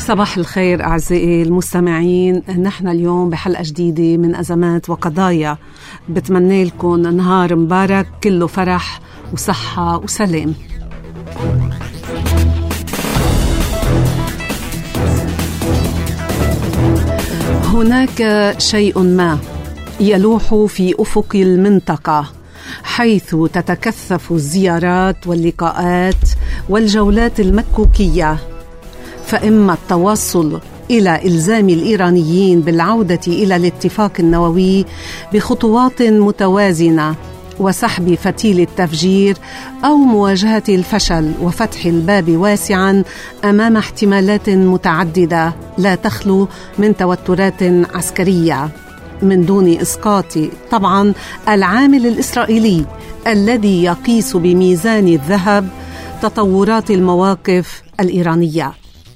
صباح الخير أعزائي المستمعين. نحن اليوم بحلقة جديدة من أزمات وقضايا. بتمنى لكم نهار مبارك كله فرح وصحة وسلام. هناك شيء ما يلوح في أفق المنطقة حيث تتكثف الزيارات واللقاءات والجولات المكوكية، فإما التوصل إلى إلزام الإيرانيين بالعودة إلى الاتفاق النووي بخطوات متوازنة وسحب فتيل التفجير، أو مواجهة الفشل وفتح الباب واسعا أمام احتمالات متعددة لا تخلو من توترات عسكرية، من دون إسقاط طبعا العامل الإسرائيلي الذي يقيس بميزان الذهب تطورات المواقف الإيرانية.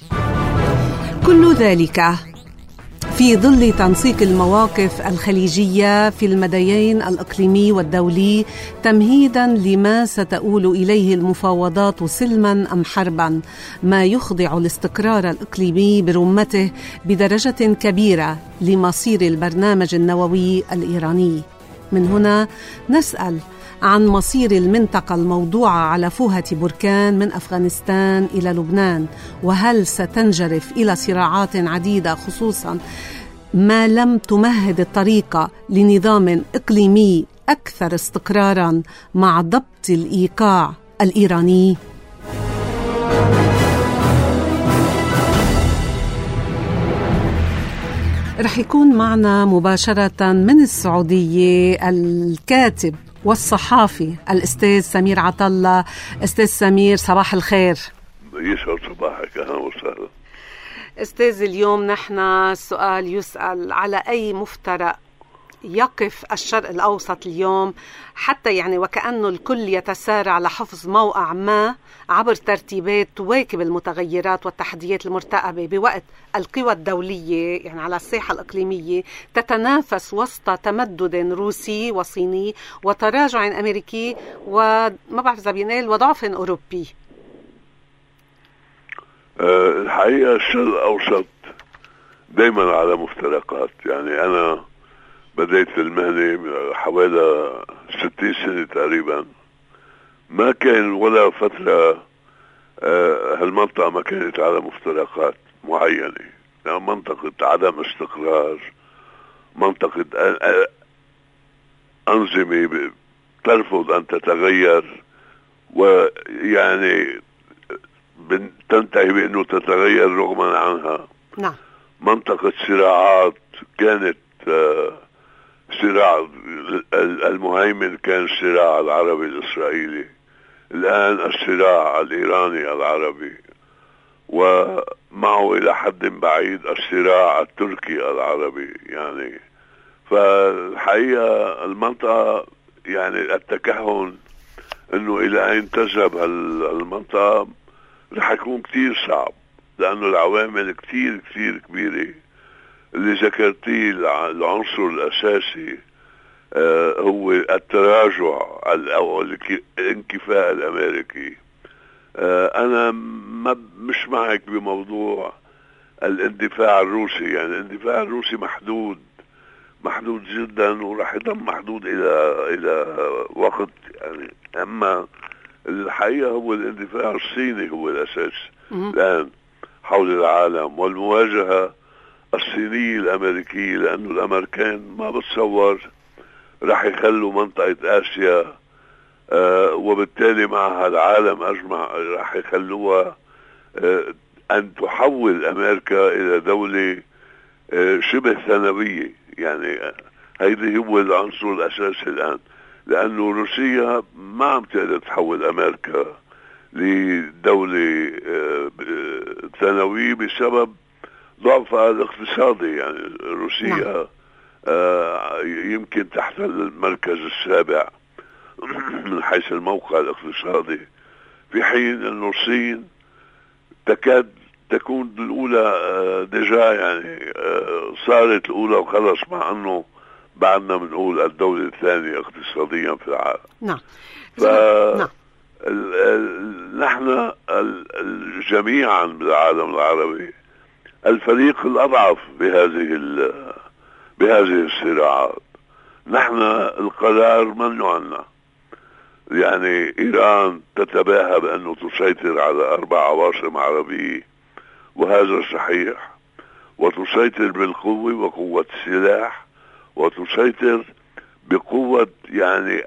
كل ذلك في ظل تنسيق المواقف الخليجية في المديين الإقليمي والدولي، تمهيدا لما ستؤول إليه المفاوضات سلما أم حربا، ما يخضع الاستقرار الإقليمي برمته بدرجة كبيرة لمصير البرنامج النووي الإيراني. من هنا نسأل عن مصير المنطقة الموضوعة على فوهة بركان من أفغانستان إلى لبنان، وهل ستنجرف إلى صراعات عديدة، خصوصا ما لم تمهد الطريق لنظام إقليمي أكثر استقرارا مع ضبط الإيقاع الإيراني؟ رح يكون معنا مباشرة من السعودية الكاتب والصحافي الأستاذ سمير عطلة. أستاذ سمير صباح الخير. يسعد صباحك، أهلا وسهلا. أستاذ، اليوم نحن السؤال يسأل على أي مفترق يقف الشرق الأوسط اليوم، حتى يعني وكأنه الكل يتسارع لحفظ موقع ما عبر ترتيبات تواكب المتغيرات والتحديات المرتقبة، بوقت القوى الدولية يعني على الساحة الإقليمية تتنافس وسط تمدد روسي وصيني وتراجع أمريكي وما بعرف إذا بينال وضعف أوروبي. الحقيقة الشرق الأوسط دايما على مفترقات. يعني أنا بديت المهنة حوالي 60 سنة تقريبا، ما كان ولا فترة هالمنطقة ما كانت على مفترقات معينة. يعني منطقة عدم استقرار، منطقة أنظمة ترفض أن تتغير، ويعني تنتهي بأنه تتغير رغما عنها. نعم. منطقة صراعات، كانت صراع المهيمن كان الصراع العربي الإسرائيلي، الآن الصراع الإيراني العربي، ومعه إلى حد بعيد الصراع التركي العربي. يعني فالحقيقة المنطقة يعني التكهن إنه إلى أين تذهب المنطقة رح يكون كتير صعب، لأنه العوامل كتير كبيرة. اللي ذكرتيه العنصر الأساسي هو التراجع أو الانكفاء الأمريكي. أنا مش معك بموضوع الاندفاع الروسي. يعني الاندفاع الروسي محدود جدا، ورح يضل محدود إلى وقت. يعني أما الحقيقة هو الاندفاع الصيني هو الأساس الآن حول العالم، والمواجهة الصينية الأمريكية، لأنه الأمريكان ما بتصور راح يخلوا منطقة آسيا وبالتالي معها العالم أجمع راح يخلوها أن تحول أمريكا إلى دولة شبه ثانوية. يعني هيدا هو العنصر الأساسي الآن، لأنه روسيا ما عم تقدر تحول أمريكا لدولة ثانوية بسبب ضعفها الاقتصادي. يعني روسيا يمكن تحت المركز السابع من حيث الموقع الاقتصادي، في حين أن الصين تكاد تكون الأولى ديجا. يعني صارت الأولى وخلص، مع أنه بعدنا بنقول الدولة الثانية اقتصاديا في العالم. نعم. نحن جميعا بالعالم العربي الفريق الأضعف بهذه الصراعات. نحن القرار ممنوع عنا. يعني إيران تتباهى بأنه تسيطر على 4 عواصم عربية، وهذا صحيح، وتسيطر بالقوة وقوة السلاح، وتسيطر بقوة يعني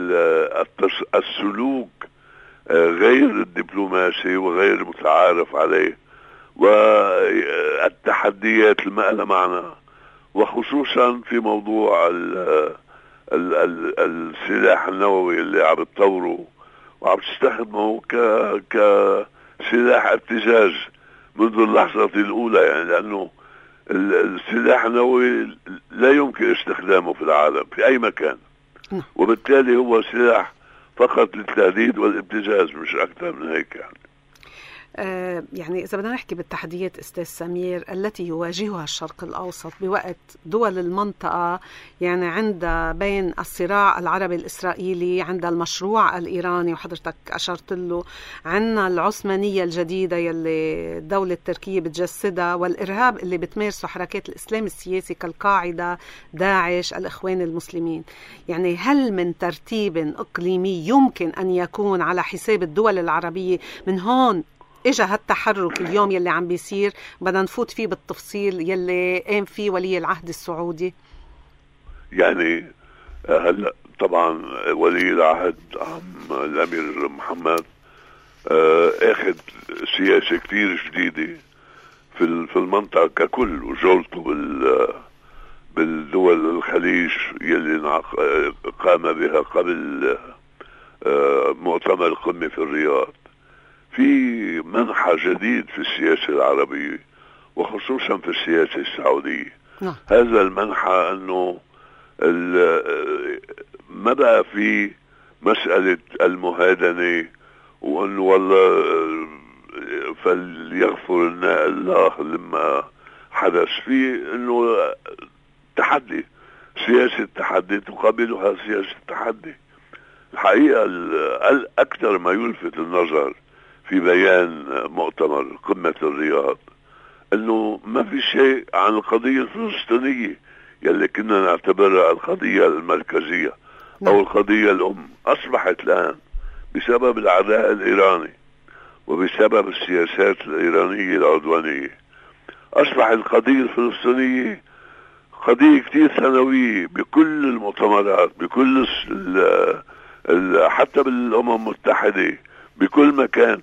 السلوك غير الدبلوماسي وغير المتعارف عليه، والتحديات المألة معنا، وخصوصا في موضوع السلاح النووي اللي عم تطوره وعم تستخدمه كسلاح ابتزاز منذ اللحظة الأولى. يعني لأنه السلاح النووي لا يمكن استخدامه في العالم في أي مكان، وبالتالي هو سلاح فقط للتهديد والابتزاز، مش أكثر من هيك. يعني إذا بدنا نحكي بالتحديات أستاذ سمير التي يواجهها الشرق الأوسط بوقت دول المنطقة، يعني عند بين الصراع العربي الإسرائيلي، عند المشروع الإيراني وحضرتك أشرت له، عندنا العثمانية الجديدة يلي الدولة التركية بتجسدها، والإرهاب اللي بتمارسه حركات الإسلام السياسي كالقاعدة، داعش، الإخوان المسلمين. يعني هل من ترتيب إقليمي يمكن أن يكون على حساب الدول العربية؟ من هون إجا هالتحرك اليوم يلي عم بيصير، بدنا نفوت فيه بالتفصيل يلي قام فيه ولي العهد السعودي. يعني هلا طبعا ولي العهد عم الأمير محمد اخذ سياسة كتير جديدة في المنطقة ككل، وجولته بالدول الخليج يلي قام بها قبل مؤتمر القمة في الرياض. في منحى جديد في السياسة العربية وخصوصا في السياسة السعودية. هذا المنحى أنه ما بقى في مسألة المهادنة وأنه والله فليغفر لنا الله لما حدث، في أنه تحدي، سياسة تحدي تقابلها سياسة تحدي. الحقيقة الأكثر ما يلفت النظر في بيان مؤتمر قمة الرياض انه ما في شيء عن القضية الفلسطينية يلي كنا نعتبرها القضية المركزية او القضية الام. اصبحت الان بسبب العداء الايراني وبسبب السياسات الايرانية العدوانية، اصبح القضية الفلسطينية قضية كتير ثانوية بكل المؤتمرات، بكل حتى بالامم المتحدة، بكل مكان.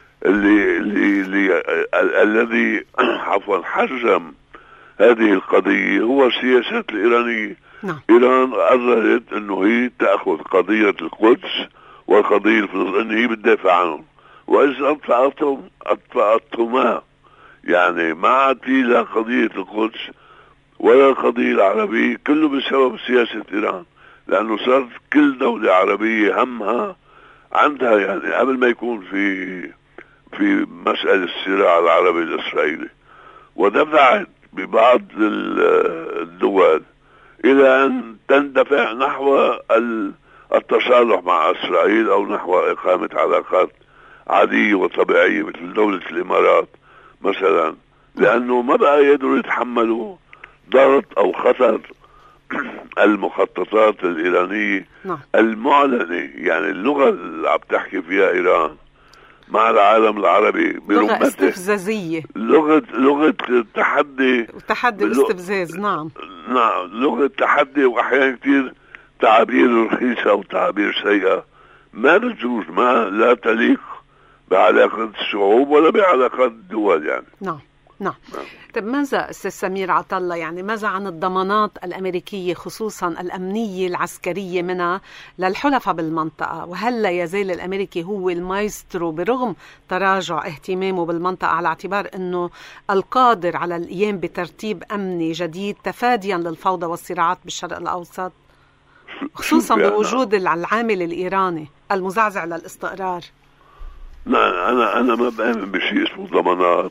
الذي عفوا حجم هذه القضية هو السياسات الإيرانية. إيران قررت أنه هي تأخذ قضية القدس والقضية الفلسطينية هي بتدافع عنهم، وإذا أطفأتهما يعني ما عاد في لا قضية القدس ولا القضية العربية، كله بسبب سياسة إيران. لأنه صارت كل دولة عربية همها عندها، يعني قبل ما يكون في مسألة الصراع العربي الإسرائيلي، ودفعت ببعض الدول إلى أن تندفع نحو التصالح مع إسرائيل أو نحو إقامة علاقات عادية وطبيعية مثل دولة الإمارات مثلا، لأنه ما بقى يقدروا يتحملوا ضغط أو خطر المخططات الإيرانية المعلنة. يعني اللغة اللي عم تحكي فيها إيران مع العالم العربي لغة استفزازية، لغة تحدي واستفزاز. نعم لغة تحدي، وأحيانا كتير تعابير رخيصة وتعابير سيئة ما بتجوز، ما لا تليق بعلاقة الشعوب ولا بعلاقات الدول. يعني نعم. طيب ماذا أستاذ سمير عطلة، يعني ماذا عن الضمانات الأمريكية خصوصا الأمنية العسكرية منها للحلفاء بالمنطقة؟ وهل لا يزال الأمريكي هو المايسترو برغم تراجع اهتمامه بالمنطقة، على اعتبار أنه القادر على القيام بترتيب أمني جديد تفاديا للفوضى والصراعات بالشرق الأوسط، خصوصا بوجود العامل الإيراني المزعزع للاستقرار؟ لا، أنا ما بآمن بشيء اسمه ضمانات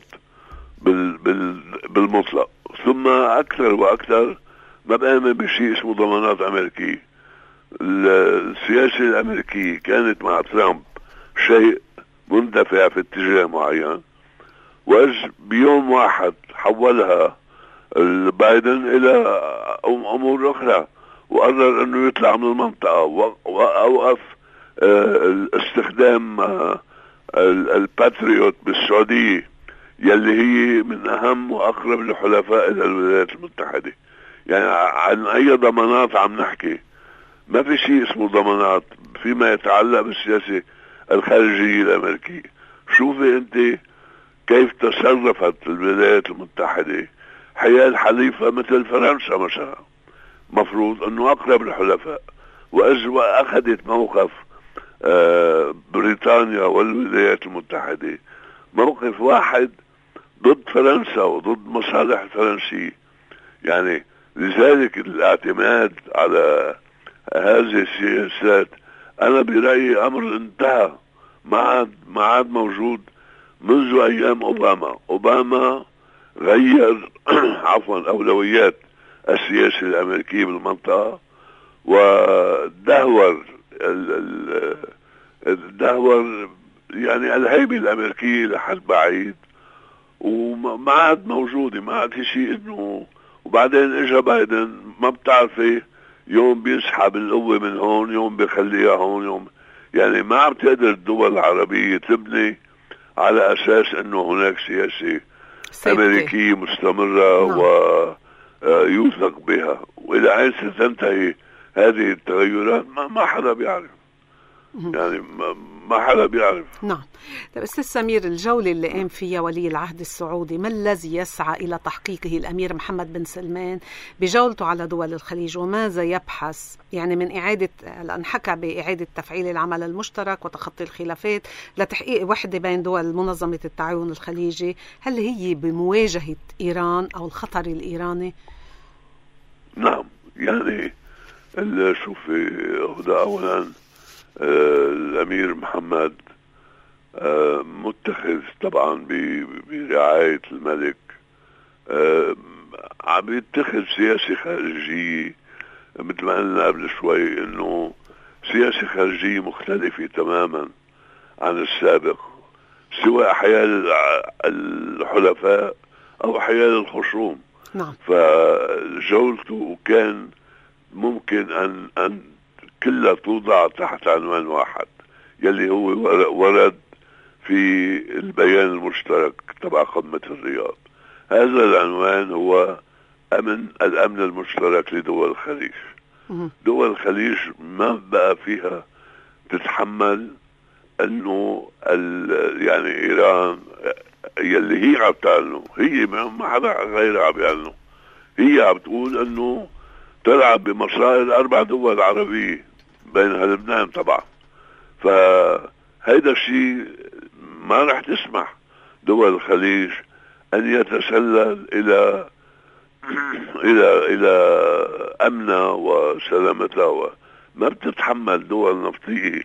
بالمطلق، ثم أكثر وأكثر ما بآمن بشيء اسمه ضمانات أمريكية. السياسة الأمريكية كانت مع ترامب شيء مندفع في اتجاه معين، بيوم واحد حولها بايدن الى امور اخرى، وقرر انه يطلع من المنطقة، واوقف استخدام الباتريوت بالسعودية يلي هي من اهم واقرب الحلفاء الى الولايات المتحدة. يعني عن اي ضمانات عم نحكي؟ ما في شيء اسمه ضمانات فيما يتعلق بالسياسة الخارجية الامريكية. شوفي انت كيف تصرفت الولايات المتحدة حيال حليفة مثل فرنسا مثلا، مفروض انه اقرب الحلفاء، واخذت موقف بريطانيا والولايات المتحدة موقف واحد ضد فرنسا وضد مصالح الفرنسية. يعني لذلك الاعتماد على هذه السياسات انا برأيي امر انتهى، ما عاد موجود منذ ايام اوباما غير عفوا اولويات السياسة الامريكية بالمنطقة، ودهور دهور يعني الهيبة الامريكية لحد بعيد، وما عاد موجودة، ما عاد في شيء انه. وبعدين اجا بايدن، ما بتعرفي يوم بيسحب القوة من هون، يوم بيخليها هون، يوم يعني ما عم تقدر الدول العربية تبني على اساس انه هناك سياسة امريكية مستمرة ويوثق بها. والى اين ستنتهي هذه التغيرات ما حدا بيعرف، يعني ما حدا بيعرف. نعم. طيب أستاذ سمير، الجولة اللي قام فيها ولي العهد السعودي، ما الذي يسعى إلى تحقيقه الأمير محمد بن سلمان بجولته على دول الخليج، وماذا يبحث يعني من إعادة، لأن حكى بإعادة تفعيل العمل المشترك وتخطي الخلافات لتحقيق وحدة بين دول منظمة التعاون الخليجي؟ هل هي بمواجهة إيران أو الخطر الإيراني؟ نعم، يعني شوفي هدى، أولا الأمير محمد متخذ طبعا برعاية الملك، عم يتخذ سياسة خارجية مثل ما قلنا قبل شوي، انه سياسة خارجية مختلفة تماما عن السابق، سواء حيال الحلفاء او حيال الخصوم. نعم. فجولته كان ممكن ان كلها توضع تحت عنوان واحد يلي هو ورد في البيان المشترك تبع قمة الرياض. هذا العنوان هو الأمن المشترك لدول الخليج. دول الخليج ما بقى فيها تتحمل انه يعني ايران يلي هي عم تعلنه، هي ما حدا غيرها عم يعلنه، هي عم تقول انه تلعب بمصائر 4 دول عربية بينها لبنان طبعا. فهيدا الشيء ما رح تسمح دول الخليج ان يتسلل الى امنها وسلامتها. ما بتتحمل دول نفطية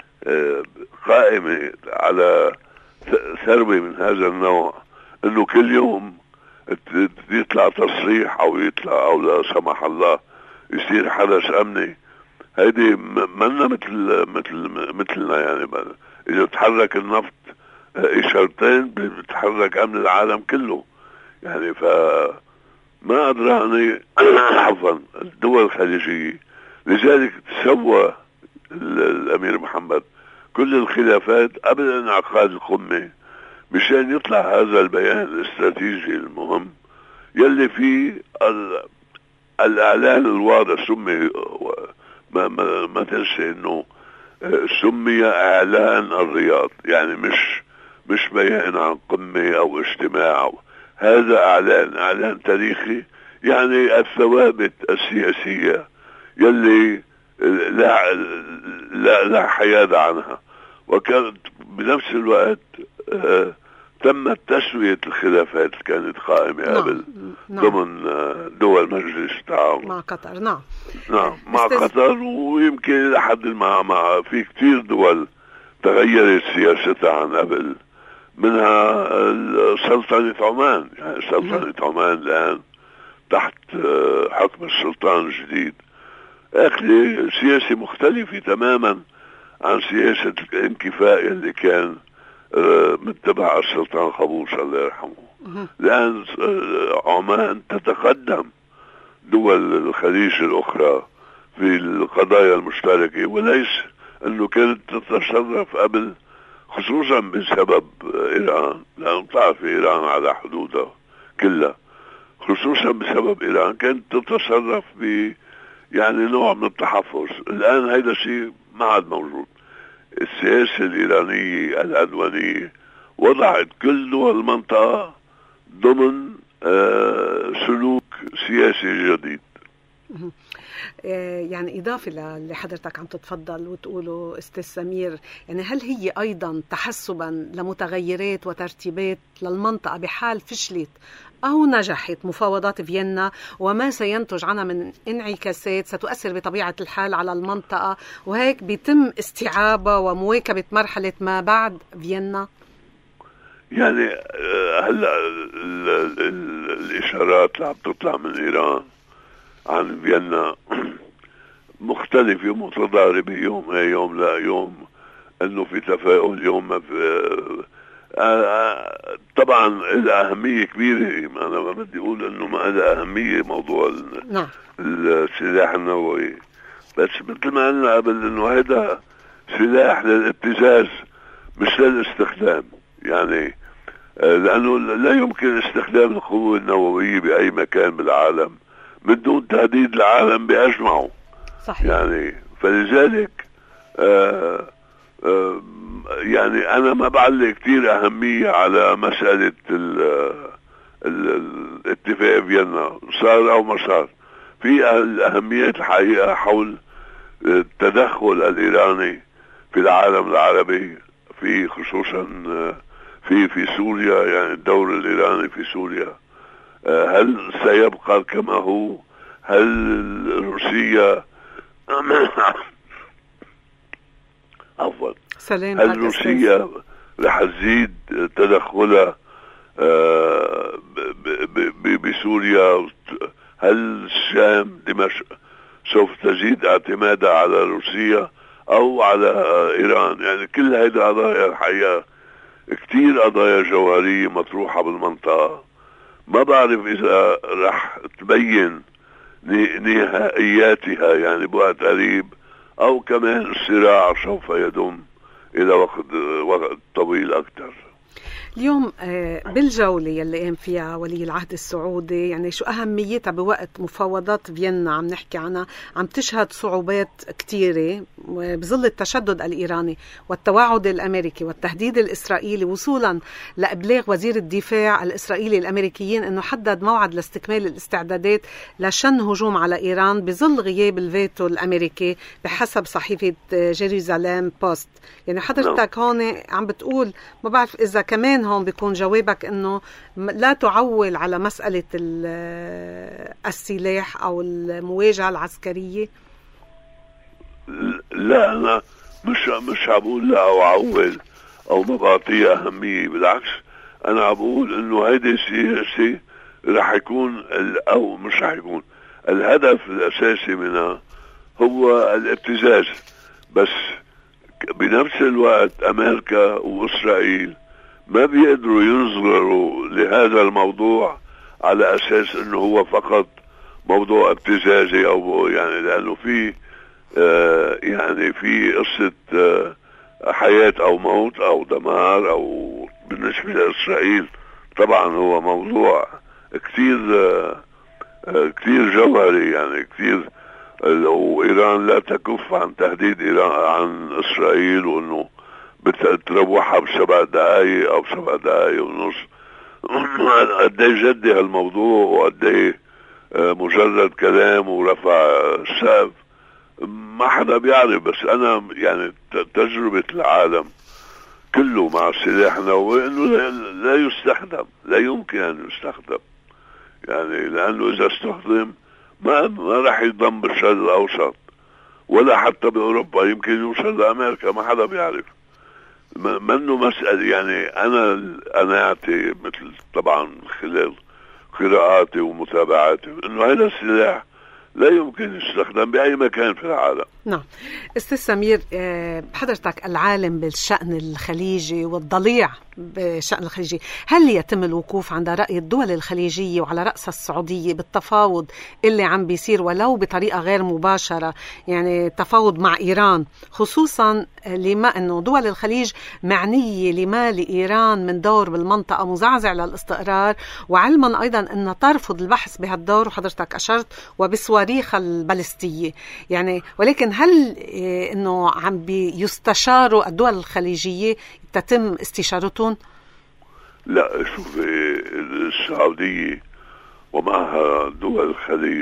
قائمة على ثروة من هذا النوع انه كل يوم يطلع تصريح او يطلع او لا سمح الله يصير حدث امني. هيدي منا مثلنا، يعني اذا تحرك النفط اشارتين بتحرك امن العالم كله. يعني ما أدراني عفوا الدول الخليجية. لذلك سوى الأمير محمد كل الخلافات قبل انعقاد القمة مشان يطلع هذا البيان الاستراتيجي المهم يلي فيه الإعلان الواضح. سمي ما تنسي إنه سمي إعلان الرياض، يعني مش بيان عن قمة أو اجتماع. هذا اعلان تاريخي، يعني الثوابت السياسية يلي لا حياد عنها. وكانت بنفس الوقت تمت تسوية الخلافات اللي كانت قائمة قبل ضمن دول مجلس التعاون مع قطر. نعم مع قطر، ويمكن لحد ما في كتير دول تغيرت سياستها عن قبل، منها سلطنة عمان. يعني سلطنة عمان الآن تحت حكم السلطان الجديد أخذ سياسة مختلفة تماما عن سياسة الانكفاء اللي كان من تبع السلطان قابوس الله يرحمه. لأن عمان تتقدم دول الخليج الأخرى في القضايا المشتركة، وليس أنه كانت تتصرف قبل، خصوصا بسبب إيران، لأن تعرف إيران على حدودها كلها، خصوصا بسبب إيران كانت تتصرف يعني نوع من التحفظ. الآن هذا الشيء ما عاد موجود. السياسة الإيرانية العدوانية وضعت كل دول المنطقة ضمن سلوك سياسي جديد. يعني إضافة للي حضرتك عم تتفضل وتقوله أستاذ سمير، يعني هل هي أيضا تحسبا لمتغيرات وترتيبات للمنطقة بحال فشلت أو نجحت مفاوضات فيينا، وما سينتج عنها من انعكاسات ستؤثر بطبيعة الحال على المنطقة، وهيك بيتم استيعابها ومواكبة مرحلة ما بعد فيينا؟ يعني هلا الإشارات اللي عم تطلع من إيران عن فيينا مختلفة ومتضاربة، يوم لا يوم انه في تفاؤل، يوم في طبعا لها أهمية كبيرة. أنا ما بدي أقول أنه ما لها أهمية موضوع السلاح النووي، بس مثل ما قلنا قبل أنه هذا سلاح للابتزاز مش للاستخدام. يعني لأنه لا يمكن استخدام القوة النووية بأي مكان بالعالم من دون تهديد العالم بأجمعه. صحيح. يعني فلذلك يعني أنا ما بعلق كتير أهمية على مسألة الاتفاق فيينا، صار أو ما صار. في الأهميات الحقيقة حول التدخل الإيراني في العالم العربي، في خصوصا في سوريا. يعني الدور الإيراني في سوريا هل سيبقى كما هو؟ هل روسيا أفضل هل روسيا رح تزيد تدخلها بسوريا؟ هل الشام دمشق سوف تزيد اعتمادها على روسيا أو على إيران؟ يعني كل هذه قضايا الحقيقة كتير قضايا جوهرية مطروحة بالمنطقة، ما بعرف إذا رح تبين نهائياتها يعني بوقت قريب، أو كمان الصراع سوف يدوم إلى وقت طويل أكثر. اليوم بالجولة يلي قام فيها ولي العهد السعودي، يعني شو أهميتها بوقت مفاوضات فيينا عم نحكي عنها، عم تشهد صعوبات كتيرة بظل التشدد الإيراني والتوعد الأمريكي والتهديد الإسرائيلي، وصولا لإبلاغ وزير الدفاع الإسرائيلي الأمريكيين أنه حدد موعد لاستكمال الاستعدادات لشن هجوم على إيران بظل غياب الفيتو الأمريكي بحسب صحيفة جيروزاليم بوست. يعني حضرتك هون عم بتقول، ما بعرف إذا كمان هون بيكون جوابك انه لا تعول على مسألة السلاح او المواجهة العسكرية. لا، انا مش عبقول لا او اعول او ما بعطيها اهمية، بالعكس انا عبقول انه هيدي السياسة رح يكون او مش رح يكون الهدف الاساسي منها هو الابتزاز. بس بنفس الوقت امريكا واسرائيل ما بيقدروا ينظروا لهذا الموضوع على اساس انه هو فقط موضوع ابتزازي، او يعني لانه في يعني في قصة حياة او موت او دمار، او بالنسبة لاسرائيل طبعا هو موضوع كتير جوهري. يعني كتير لو ايران لا تكف عن تهديد ايران عن اسرائيل وانه بتروحها ب7 دقايق او 7 دقايق ونص، قد ايه جدي هالموضوع وقد ايه مجرد كلام ورفع السقف ما حدا بيعرف. بس انا يعني تجربة العالم كله مع السلاح النووي انه لا يستخدم، لا يمكن ان يستخدم. يعني لانه اذا استخدم ما راح يضم بالشرق الاوسط ولا حتى باوروبا، يمكن يوصل لامريكا، ما حدا بيعرف. منه مسألة. يعني انا قناعتي مثل طبعا خلال قراءاتي ومتابعاتي انه هذا السلاح لا يمكن يستخدم بأي مكان في العالم. نعم. أستاذ سمير، حضرتك العالم بالشأن الخليجي والضليع بشأن الخليجي، هل يتم الوقوف عند رأي الدول الخليجية وعلى رأسها السعودية بالتفاوض اللي عم بيصير ولو بطريقة غير مباشرة، يعني تفاوض مع إيران، خصوصا لما أنه دول الخليج معنية لما لإيران من دور بالمنطقة مزعزع للاستقرار، وعلما أيضا أنها ترفض البحث بهالدور، وحضرتك أشرت وبصواريخ البالستية يعني، ولكن هل أنه عم بيستشاروا الدول الخليجية، تتم استشارتهم؟ لا، شوف، السعودية ومعها دول الخليج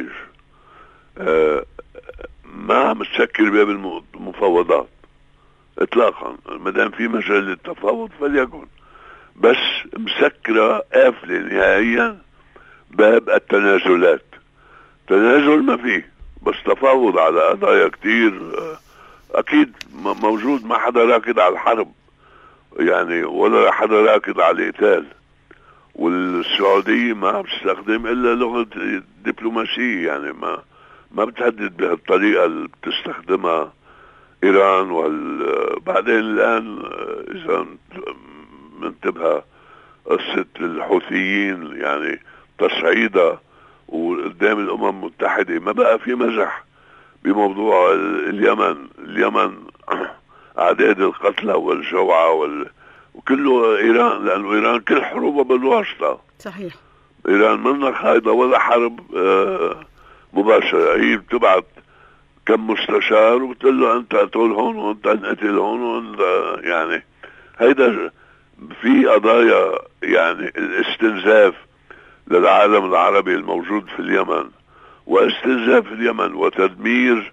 ما عم تسكر باب المفاوضات اطلاقا. ما دام في مجال للتفاوض فليكن، بس مسكرة قافلة نهائيا باب التنازلات. تنازل ما فيه، بس تفاوض على قضايا كتير اكيد موجود. ما حدا راكد على الحرب يعني، ولا حدا راكد على القتال. والسعودية ما بتستخدم الا لغة دبلوماسية، يعني ما بتهدد بهالطريقة اللي بتستخدمها ايران. بعدين الان اذا منتبه قصة الحوثيين يعني تصعيدها وقدام الامم المتحدة، ما بقى في مزح بموضوع اليمن اعداد القتلى والجوعى وكله ايران، لانه ايران كل حروبها بالواسطة. صحيح. ايران منها خايضة ولا حرب مباشرة، هي بتبعت كم مستشار وبتقول له انت قتل هون وانت انقتل هون وانت يعني. هيدا في قضايا يعني الاستنزاف للعالم العربي الموجود في اليمن، واستنزاف اليمن وتدمير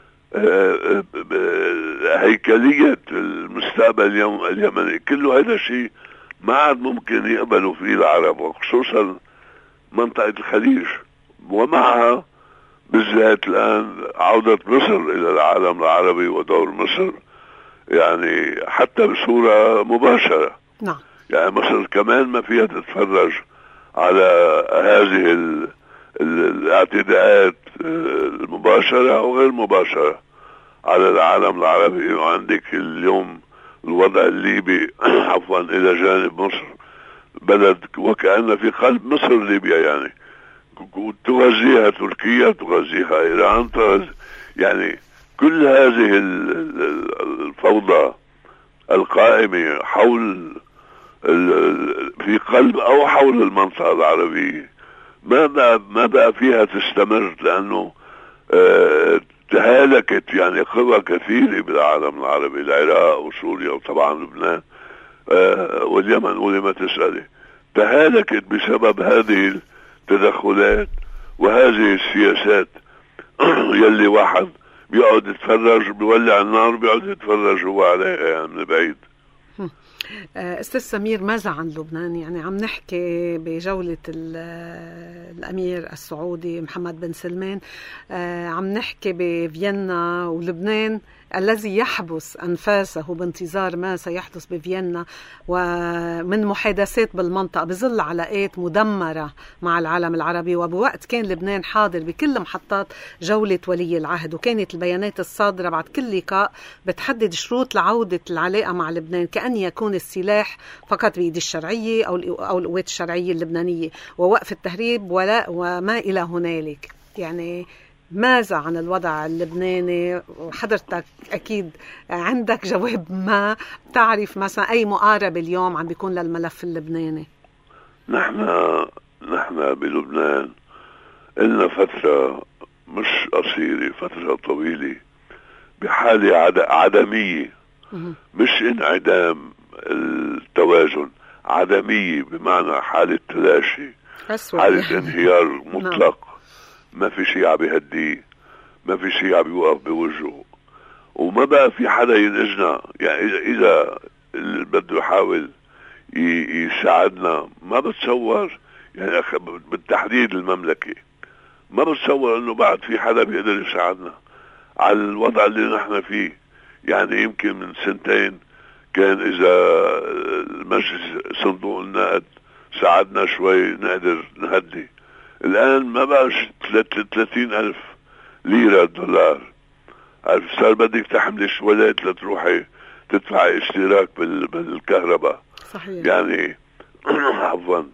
هيكلية المستقبل اليمني، كله هذا شيء ما عاد ممكن يقبلوا فيه العرب، وخصوصا منطقة الخليج. ومعها بالذات الآن عودة مصر إلى العالم العربي ودور مصر يعني حتى بصورة مباشرة. نعم. يعني مصر كمان ما فيها تتفرج على هذه الاعتداءات المباشرة أو غير مباشرة على العالم العربي. وعندك اليوم الوضع الليبي عفوا إلى جانب مصر، بلد وكأن في قلب مصر ليبيا يعني، تغذيها تركيا، تغذيها إيران، يعني كل هذه الفوضى القائمة حول في قلب أو حول المنطقة العربية ما بقى فيها تستمر، لأنه تهالكت يعني قوى كثيرة بالعالم العربي، العراق وسوريا وطبعا لبنان واليمن، ولما تسألي تهالكت بسبب هذه التدخلات وهذه السياسات. يلي واحد بيقعد يتفرج، بيولع النار بيقعد يتفرج هو عليها يعني من بعيد. أستاذ سمير، ماذا عن لبنان؟ يعني عم نحكي بجولة الأمير السعودي محمد بن سلمان، عم نحكي بفيينا ولبنان الذي يحبس أنفاسه بانتظار ما سيحدث بفيينا ومن محادثات بالمنطقة بظل علاقات مدمرة مع العالم العربي، وبوقت كان لبنان حاضر بكل محطات جولة ولي العهد، وكانت البيانات الصادرة بعد كل لقاء بتحدد شروط لعودة العلاقة مع لبنان، كأن يكون السلاح فقط بيد الشرعية أو القوات الشرعية اللبنانية ووقف التهريب وما إلى هنالك. يعني ماذا عن الوضع اللبناني؟ وحضرتك أكيد عندك جواب، ما تعرف مثلا أي مقاربة اليوم عم بيكون للملف اللبناني؟ نحن بلبنان إلنا فترة مش قصيرة، فترة طويلة بحالة عدمية، مش انعدام التوازن، عدمية بمعنى حالة تلاشي، حالة انهيار مطلق. ما في شيء عم يهديه، ما في شيء عم يوقف بوجهه، وما بقى في حدا ينقذنا. يعني إذا اللي بده يحاول يساعدنا، ما بتصور يعني بالتحديد المملكة، ما بتصور انه بعد في حدا بيقدر يساعدنا على الوضع اللي نحن فيه. يعني يمكن من سنتين كان اذا المجلس صندوق النقد ساعدنا شوي نقدر نهدي. الان ما بقاش 30,000 ليرة دولار. عارف صار بدك تحملي شوالات لتروحي تدفعي اشتراك بالكهرباء. صحيح. يعني عفوا،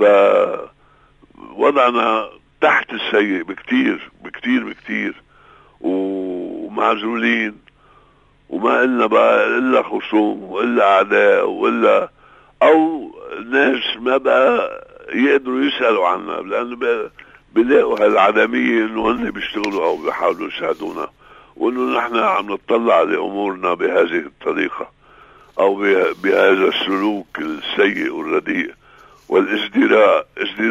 فوضعنا تحت السيء بكتير بكتير بكتير، ومعزولين، وما إلنا بقى إلا خصوم وإلا أعداء وإلا أو ناس ما بقى يقدروا يسألوا عنا، لأنه بيلاقوا هالعدمية إنه هن بيشتغلوا أو بيحاولوا يساعدونا، وإنه نحن عم نطلع لأمورنا بهذه الطريقة أو بهذا السلوك السيء والرديء والازدراء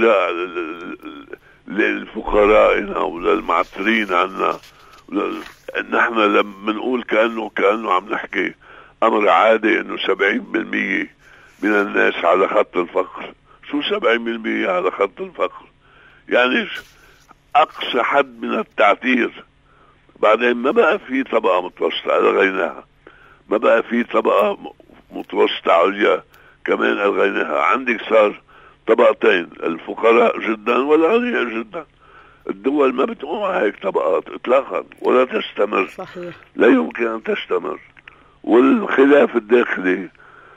للفقراء أو للمعترين عنا. نحن لما نقول كأنه عم نحكي أمر عادي إنه 70% من الناس على خط الفقر. شو 70% على خط الفقر؟ يعني أقصى حد من التعتير. بعدين ما بقى في طبقة متوسطة، ألغيناها. ما بقى في طبقة متوسطة عليا، كمان ألغيناها. عندك صار طبقتين، الفقراء جدا والغنياء جدا. الدول ما بتقوم على هيك طبقات اطلاقا، ولا تستمر. صحيح. لا يمكن ان تستمر. والخلاف الداخلي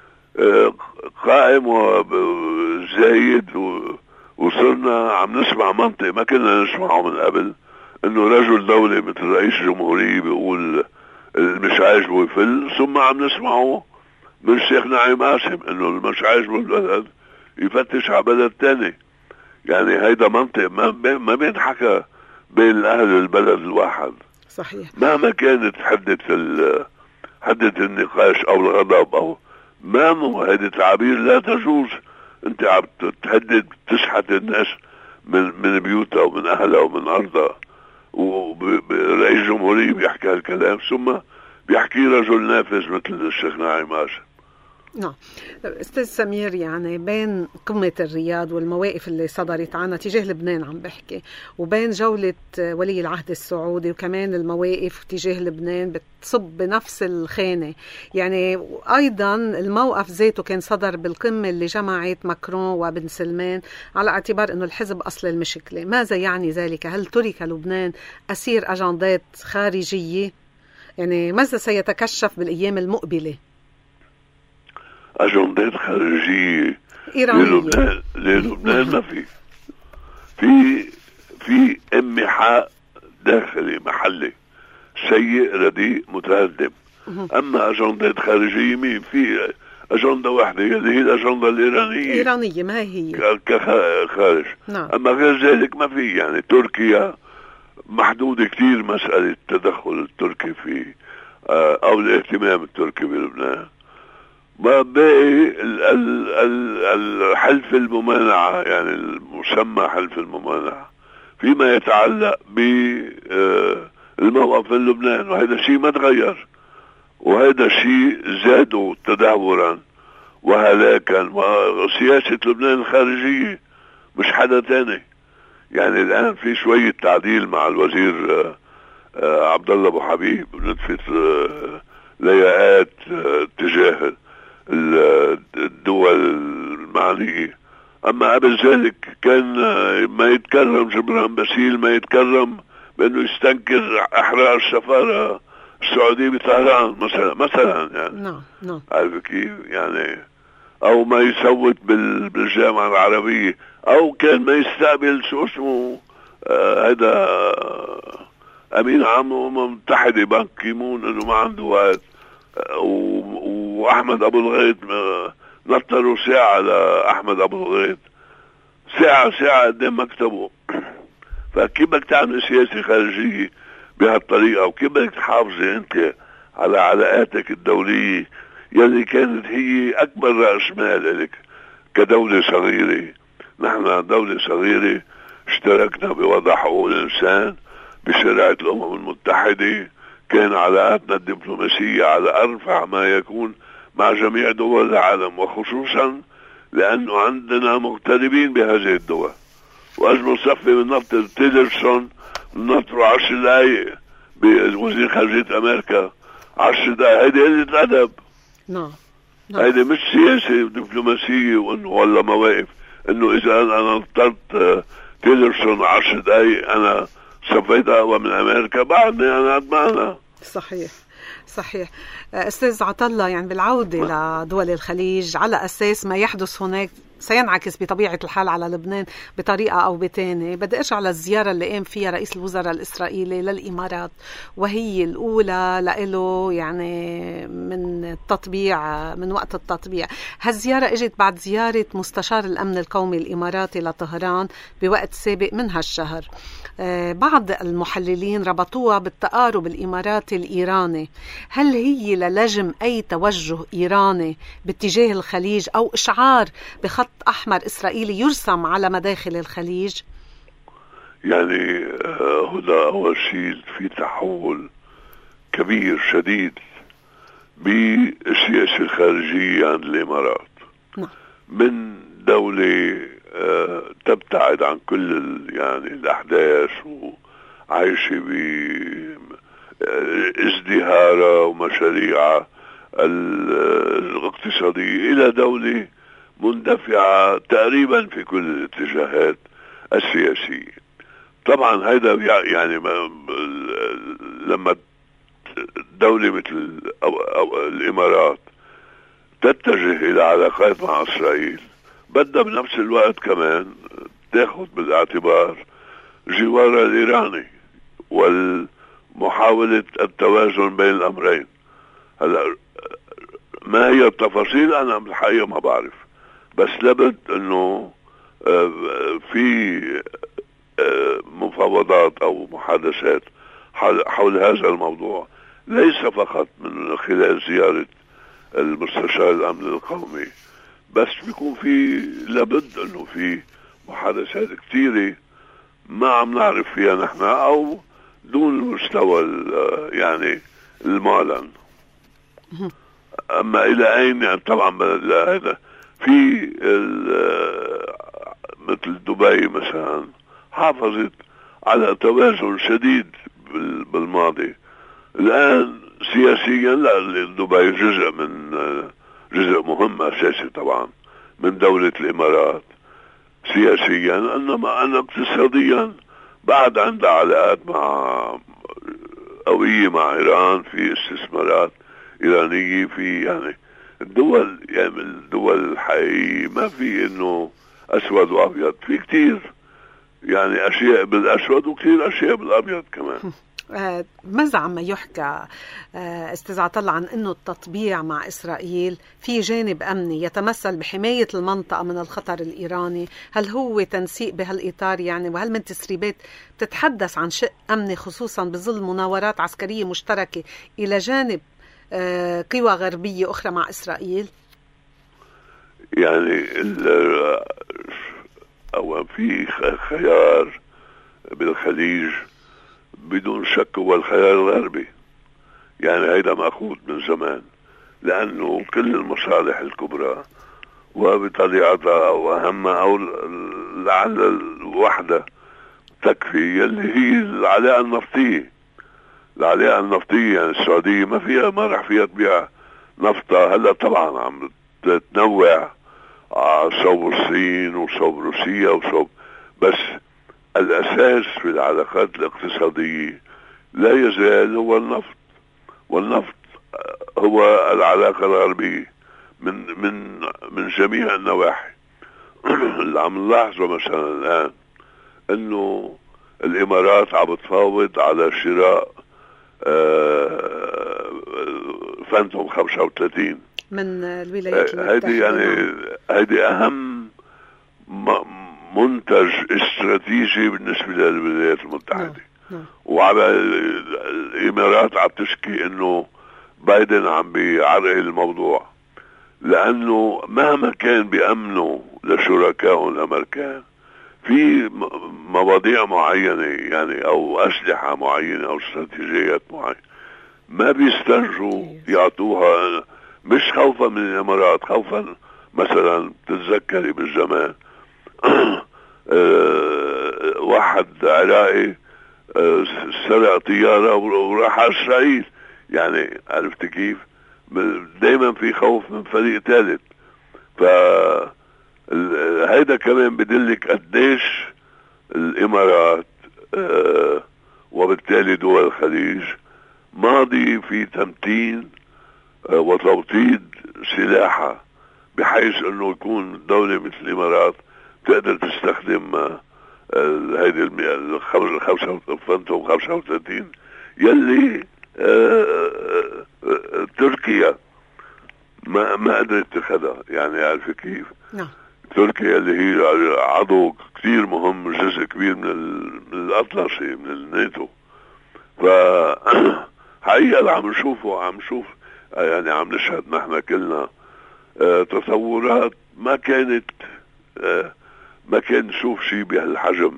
قائم وزايد، وصرنا عم نسمع منطق ما كنا نسمعه من قبل، انه رجل دولة مثل رئيس جمهورية بيقول مش عاجبه يفل، ثم عم نسمعه من الشيخ نعيم قاسم انه مش عاجبه البلد يفتش على بلد تاني. يعني هيدا منطق ما بينحكى بين اهل البلد الواحد. صحيح. مهما كانت حدة النقاش او الغضب او ما هذه التعابير لا تجوز. انت عم تهدد تشحت الناس من بيوتها ومن اهلها ومن ارضها، ورئيس جمهورية بيحكي هالكلام، ثم بيحكي رجل نافذ مثل الشيخ نعيم قاسم. نعم. أستاذ سمير، يعني بين قمة الرياض والمواقف اللي صدرت عنها تجاه لبنان عم بحكي، وبين جولة ولي العهد السعودي وكمان المواقف تجاه لبنان بتصب بنفس الخانة. يعني أيضا الموقف ذاته كان صدر بالقمة اللي جمعت ماكرون وبن سلمان على اعتبار أنه الحزب أصل المشكلة. ماذا يعني ذلك؟ هل ترك لبنان أسير أجندات خارجية؟ يعني ماذا سيتكشف بالأيام المقبلة؟ أجندات خارجية إيرانية للبنان ما في امحاء داخلي محلي سيء رديء متهدم. أما أجندات خارجية مين؟ في أجندة واحدة اللي هي الأجندة الإيرانية ما هي كخارج. نعم. أما غير ذلك ما في. يعني تركيا محدودة كتير مسألة التدخل التركي في أو الاهتمام التركي بلبنان. باقي الحلف الممانعة، يعني المسمى حلف الممانعة، فيما يتعلق بالموقف من لبنان، وهذا شيء ما تغير، وهذا شيء زادوا تدهورا وهلاكا. وسياسة لبنان الخارجية مش حدا تاني. يعني الآن في شوية تعديل مع الوزير عبد الله أبو حبيب، نتفت لياقات تجاه الدول المعنية. أما قبل مثلك كان ما يتكرم جبران باسيل ما يتكرم بأنه يستنكر أحرار السفارة السعودية بطهران مثلا يعني. نعم. عارف كيف يعني؟ أو ما يصوت بالجامعة العربية، أو كان ما يستقبل شو اسمه هذا أمين عام الأمم المتحدة بان كيمون إنه ما عنده وقت، وأحمد أبو الغيط نطروا ساعة لأحمد أبو الغيط، ساعة قدام مكتبه. فكيف بدك تعمل سياسة خارجية بهالطريقة؟ وكيف بدك تحافظي أنت على علاقاتك الدولية يلي كانت هي أكبر رأس مال لك كدولة صغيرة؟ نحن دولة صغيرة اشتركنا بوضع حقوق الإنسان بشريعة الأمم المتحدة، كان علاقاتنا الدبلوماسية على أرفع ما يكون مع جميع دول العالم، وخصوصا لأنه عندنا مغتربين بهذه الدول. وأجمل صفي من نطر تيلرسون من نطره 10 دقايق بوزير خارجية أمريكا، 10 دقايق. هيدي قلة أدب. نعم. هيدي مش سياسة دبلوماسية وإنه ولا مواقف إنه إذا أنا نطرت تيلرسون 10 دقايق أنا صفيت أقوى من أمريكا، بعدني أنا قد ما أنا. صحيح. أستاذ عطلة، يعني بالعودة لدول الخليج على أساس ما يحدث هناك سينعكس بطبيعة الحال على لبنان بطريقة أو بتانية. بدي أرجع على الزيارة اللي قام فيها رئيس الوزراء الإسرائيلي للإمارات، وهي الأولى له يعني من التطبيع، من وقت التطبيع. هالزيارة اجت بعد زيارة مستشار الأمن القومي الإماراتي لطهران بوقت سابق من هالشهر. بعض المحللين ربطوها بالتقارب الإماراتي الإيراني. هل هي للجم أي توجه إيراني باتجاه الخليج أو إشعار بخط أحمر إسرائيلي يرسم على مداخل الخليج؟ يعني هنا أول شيء في تحول كبير شديد بالسياسة الخارجية عند الإمارات. من دولة تبتعد عن كل يعني الأحداث وعايشة بازدهارها ومشاريعها الاقتصادية إلى دولة مندفعة تقريبا في كل الاتجاهات السياسية. طبعا هذا يعني لما دولة مثل أو الإمارات تتجه إلى علاقات مع إسرائيل، بدها بنفس الوقت كمان تاخذ بالاعتبار جوارها الإيراني والمحاولة التوازن بين الأمرين. هلا ما هي التفاصيل أنا بالحقيقة ما بعرف، بس لابد أنه في مفاوضات أو محادثات حول هذا الموضوع، ليس فقط من خلال زيارة المستشار الأمن القومي، بس بيكون في لابد أنه في محادثات كثيرة ما عم نعرف فيها نحن أو دون المستوى يعني المعلن. أما إلى أين يعني طبعا هذا في مثل دبي مثلا حافظت على توازن شديد بالماضي. الآن سياسيا لا، دبي جزء مهم أساسي طبعا من دولة الإمارات سياسيا، إنما أنا اقتصاديا بعد عندها علاقات قوية مع إيران، في استثمارات إيرانية في يعني الدول الحقيقية ما في إنه أسود وأبيض، في كتير يعني أشياء بالأسود وكثير أشياء بالأبيض كمان. ماذا عما يحكى استاذ عطلة عن أنه التطبيع مع إسرائيل في جانب أمني يتمثل بحماية المنطقة من الخطر الإيراني؟ هل هو تنسيق بهالإطار يعني؟ وهل من تسريبات تتحدث عن شق أمني خصوصا بظل مناورات عسكرية مشتركة إلى جانب قوى غربية أخرى مع إسرائيل؟ يعني أو في خيار بالخليج بدون شك هو الخيار الغربي، يعني هيدا مأخوذ من زمان، لأنه كل المصالح الكبرى وبطبيعتها أو أهمها أو لعل الوحدة تكفي اللي هي العلاقة النفطية. يعني السعودية ما راح فيها تبيع نفطة. هلا طبعا عم تتنوع صوب الصين وصوب روسيا بس الأساس في العلاقات الاقتصادية لا يزال هو النفط، والنفط هو العلاقة الغربية من جميع النواحي. اللي عم نلاحظه مثلا الآن انه الامارات عم بتفاوض على شراء فانتوم 35 من الولايات المتحدة. هيدي اهم منتج استراتيجي بالنسبة للولايات المتحدة. وعلى الامارات عم تشكي انه بايدن عم بيعرقل الموضوع، لانه مهما كان بيأمنوا لشركائهم الامريكان في مواضيع معينة يعني او اسلحة معينة او استراتيجيات معينة ما بيسترجوا يعطوها، مش خوفا من الامارات، خوفا مثلا تتذكري بالزمان واحد عراقي سرق طيارة وراح على اسرائيل، يعني عرفت كيف؟ دايما في خوف من فريق ثالث. هيدا كمان بدلك قديش الامارات وبالتالي دول الخليج ماضي في تمتين وتوطيد سلاحها، بحيث انه يكون دولة مثل الامارات تقدر تستخدم هيدي ال 35 يلي تركيا ما قدرت تاخذها. يعني عارف كيف؟ نعم. تركيا اللي هي عضو كتير مهم، جزء كبير من الأطلسي من الناتو. حقيقة اللي عم نشوف يعني عم نشهد نحن كلنا تطورات ما كان نشوف شيء بهالحجم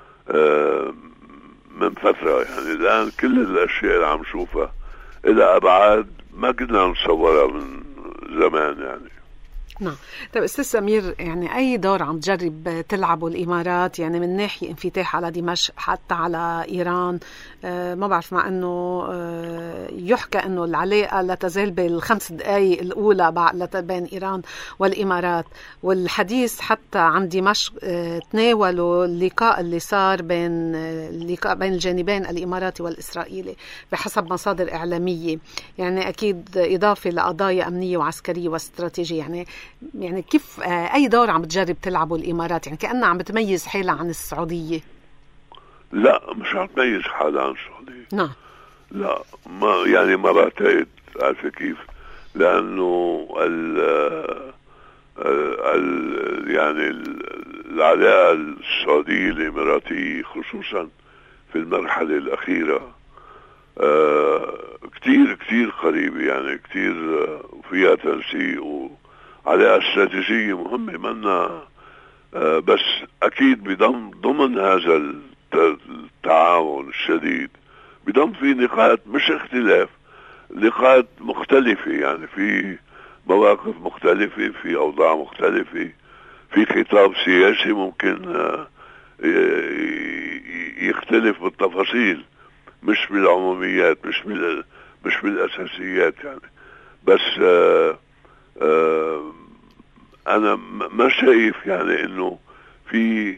من فترة. يعني الآن كل الأشياء اللي عم نشوفها إلى أبعاد ما كنا نصورها من زمان يعني. نعم. طيب أستاذ سمير، يعني أي دور عم تجرب تلعبه الإمارات يعني من ناحية انفتاح على دمشق حتى على إيران؟ ما بعرف، مع أنه يحكى أنه العلاقة لا تزال بالخمس دقائق الأولى بين إيران والإمارات، والحديث حتى عن دمشق تناولوا اللقاء اللي صار بين الجانبين الإماراتي والإسرائيلي بحسب مصادر إعلامية، يعني أكيد إضافة لقضايا أمنية وعسكرية واستراتيجية. يعني كيف أي دور عم تجرب تلعبه الإمارات؟ يعني كأنها عم بتميز حالها عن السعودية. لا، مش عم تميز حالها عن السعودية. نعم. لا، ما بعتقد. عارفة كيف؟ لأنه يعني العلاقة السعودية الإماراتية خصوصا في المرحلة الأخيرة كتير قريبة، يعني كتير فيها تنسيق وعلاقة استراتيجية مهمة منا. بس أكيد ضمن هذا التعاون الشديد بضم في نقاط مش اختلاف، نقاط مختلفة، يعني في مواقف مختلفة، في أوضاع مختلفة، في خطاب سياسي ممكن يختلف بالتفاصيل، مش بالعموميات، مش بالأساسيات يعني. بس أنا ما شايف يعني إنه في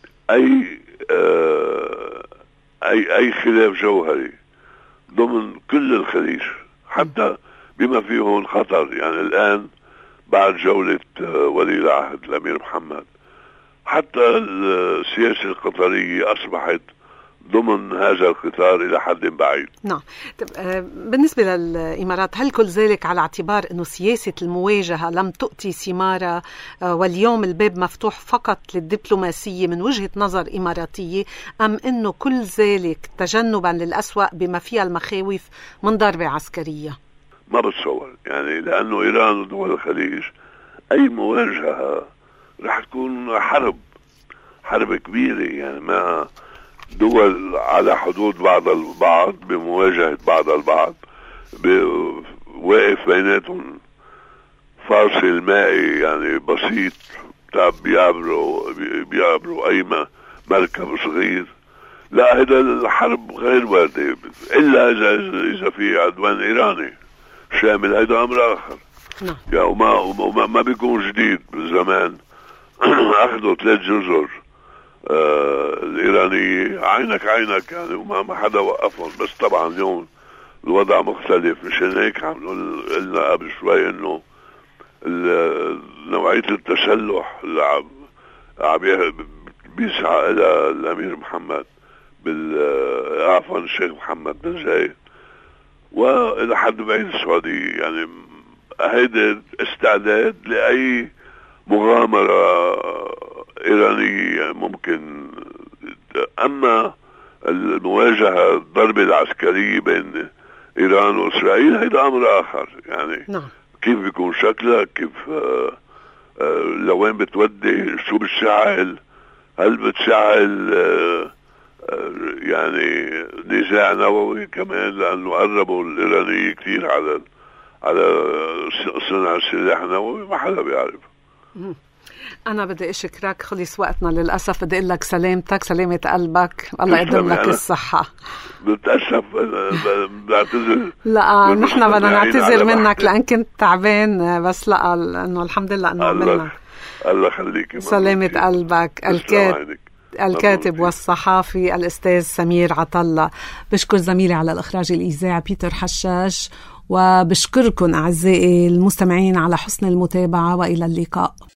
أي خلاف جوهري ضمن كل الخليج، حتى بما فيه الخطر. يعني الآن بعد جولة ولي العهد الأمير محمد، حتى السياسة القطرية أصبحت ضمن هذا القطار إلى حد بعيد. نعم. بالنسبة للإمارات، هل كل ذلك على اعتبار أنه سياسة المواجهة لم تؤتي ثمارها واليوم الباب مفتوح فقط للدبلوماسية من وجهة نظر إماراتية، أم أنه كل ذلك تجنبا للأسوأ بما فيها المخاوف من ضربة عسكرية؟ ما بتصور يعني، لأنه إيران ودول الخليج أي مواجهة رح تكون حرب كبيرة، يعني ما دول على حدود بعض البعض بمواجهة بعض البعض، واقف بيناتهم فاصل مائي يعني بسيط، بيعبروا أي مركب صغير. لا، هذا الحرب غير واردة إلا إذا في عدوان إيراني شامل، هذا أمر آخر. يعني وما بيكون جديد. بالزمان أخذوا 3 جزر الإيرانية عينك يعني، وما حدا وقفهم. بس طبعا اليوم الوضع مختلف، مشان هيك عم قلنا قبل شوي انه نوعية التسلح اللي بيسعى الى الامير محمد عفوا الشيخ محمد بن زايد والى حد بعيد السعودية، يعني هيدا استعداد لأي مغامرة إيرانية ممكن. أما المواجهة الضربة العسكرية بين إيران وإسرائيل هيدا أمر آخر، يعني كيف بيكون شكلها، كيف لوين بتودي، شو بتشعل، هل بتشعل يعني نزاع نووي كمان، لأنه قربوا الإيرانية كتير على صنع السلاح النووي، ما حدا بيعرف. أنا بدي أشكرك، خلص وقتنا للأسف. بدي أقول لك سلامتك، سلامة قلبك، الله يقدم لك الصحة. بتأسف، بعتذر. لا، نحن بدنا نعتذر منك لأن كنت تعبان، بس لا، إنه الحمد لله إنه عملنا. الله خليك، سلامة قلبك. الكاتب والصحافي الأستاذ سمير عطلة. بشكر زميلي على الإخراج الإذاعي بيتر حشاش، وبشكركم أعزائي المستمعين على حسن المتابعة، وإلى اللقاء.